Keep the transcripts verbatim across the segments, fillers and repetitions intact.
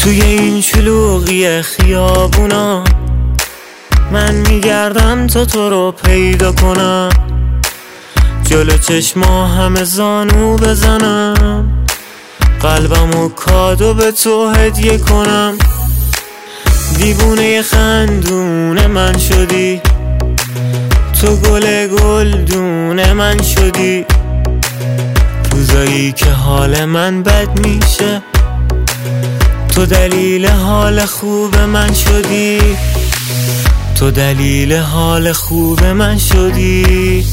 توی این شلوغی خیابونا من میگردم تا تو رو پیدا کنم، جلو چشما همه زانو بزنم، قلبمو کادو به تو هدیه کنم. دیوونه خندون من شدی، تو گل گلدون من شدی. روزایی که حال من بد میشه تو دلیل حال خوب من شدی، تو دلیل حال خوب من شدی.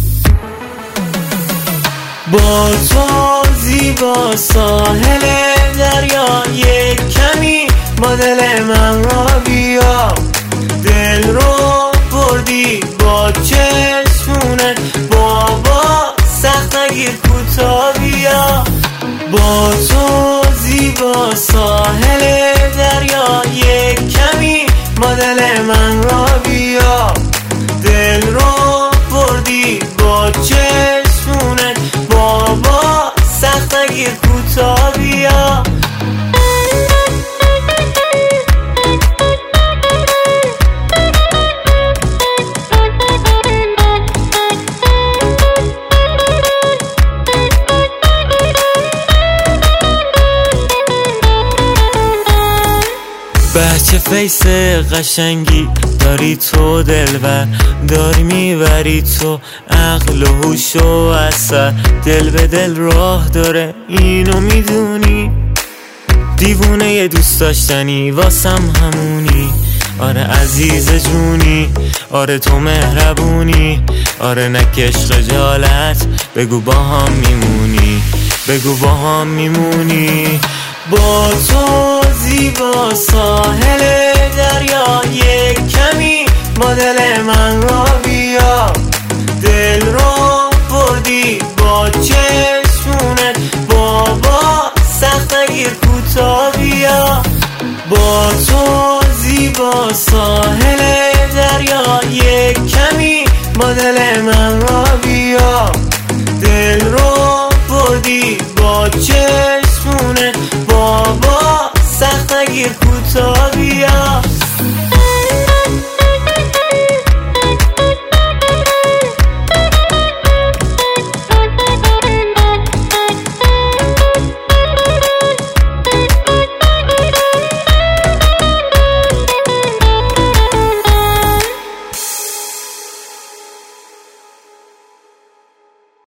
با تو زیبا ساحل دریا یک کمی با دل من را بیا، دل رو بردی با چشمونت بابا، سخت نگیر کوتا بیا. با تو زیبا ساحل دریا یک کمی با دل من را بیا، دل رو بردی با چشمونت بابا، سخت نگیر کوتا بیا. بچه فیس قشنگی داری تو دلبر، داری میبری تو عقل و هوش و اثر، دل به دل راه داره اینو میدونی، دیوونه دوست داشتنی واسم همونی. آره عزیز جونی، آره تو مهربونی، آره نکش خجالت، بگو با هم میمونی، بگو با هم میمونی. با تو زیبا ساحل دریا یک کمی با دل من را بیا، دل رو بردی با چشمونت بابا، سخت نگیر کوتا بیا. با تو زیبا ساحل دریا یک کمی با دل من را